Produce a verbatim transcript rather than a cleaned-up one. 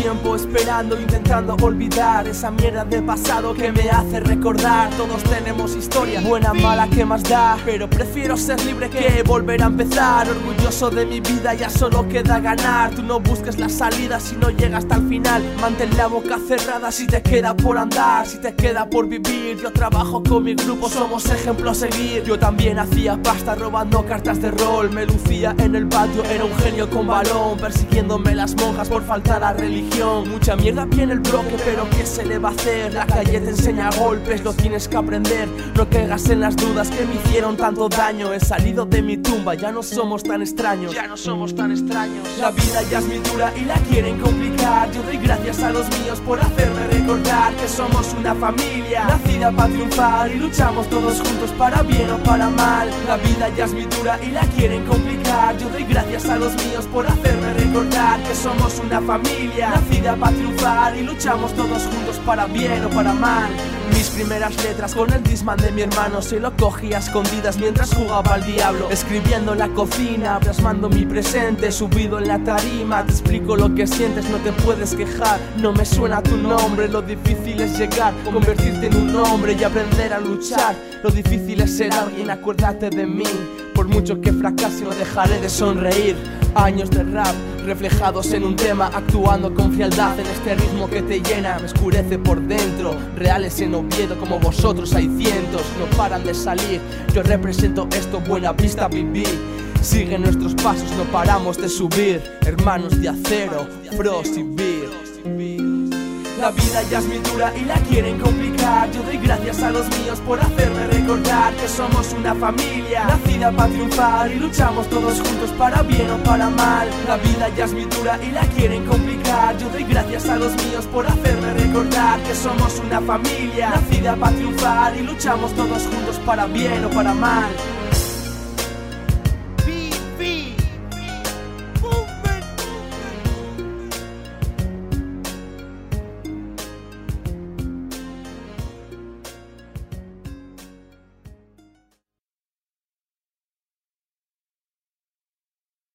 tiempo esperando, intentando olvidar esa mierda de pasado que me hace recordar. Todos tenemos historia, buena, mala, ¿qué más da? Pero prefiero ser libre que volver a empezar. Orgulloso de mi vida, ya solo queda ganar. Tú no busques la salida si no llegas hasta el final. Mantén la boca cerrada si te queda por andar, si te queda por vivir. Yo trabajo con mi grupo, somos ejemplo a seguir. Yo también hacía pasta robando cartas de rol. Me lucía en el patio, era un genio con balón, persiguiéndome las monjas por falta a la religión. Mucha mierda viene el bloque, pero ¿qué se le va a hacer? La calle te enseña golpes, lo tienes que aprender. No caigas en las dudas que me hicieron tanto daño. He salido de mi tumba, ya no somos tan extraños. Ya no somos tan extraños. La vida ya es muy dura y la quieren complicar. Yo doy gracias a los míos por hacerme recordar que somos una familia nacida para triunfar y luchamos todos juntos para bien o para mal. La vida ya es muy dura y la quieren complicar. Yo doy gracias a los míos por hacerme recordar que somos una familia nacida para triunfar y luchamos todos juntos para bien o para mal. Mis primeras letras con el Discman de mi hermano, se lo cogía a escondidas mientras jugaba al diablo. Escribiendo en la cocina, plasmando mi presente, subido en la tarima. Te explico lo que sientes, no te puedes quejar. No me suena tu nombre, lo difícil es llegar, convertirte en un hombre y aprender a luchar. Lo difícil es ser alguien, acuérdate de mí. Por mucho que fracase no dejaré de sonreír. Años de rap reflejados en un tema, actuando con frialdad en este ritmo que te llena. Me oscurece por dentro, reales en Oviedo como vosotros hay cientos. No paran de salir, yo represento esto, Buena Vista viví. Sigue nuestros pasos, no paramos de subir. Hermanos de acero, Frost y Beer. La vida ya es muy dura y la quieren complicar. Yo doy gracias a los míos por hacerme recordar que somos una familia nacida para triunfar y luchamos todos juntos para bien o para mal. La vida ya es muy dura y la quieren complicar. Yo doy gracias a los míos por hacerme recordar que somos una familia nacida para triunfar y luchamos todos juntos para bien o para mal.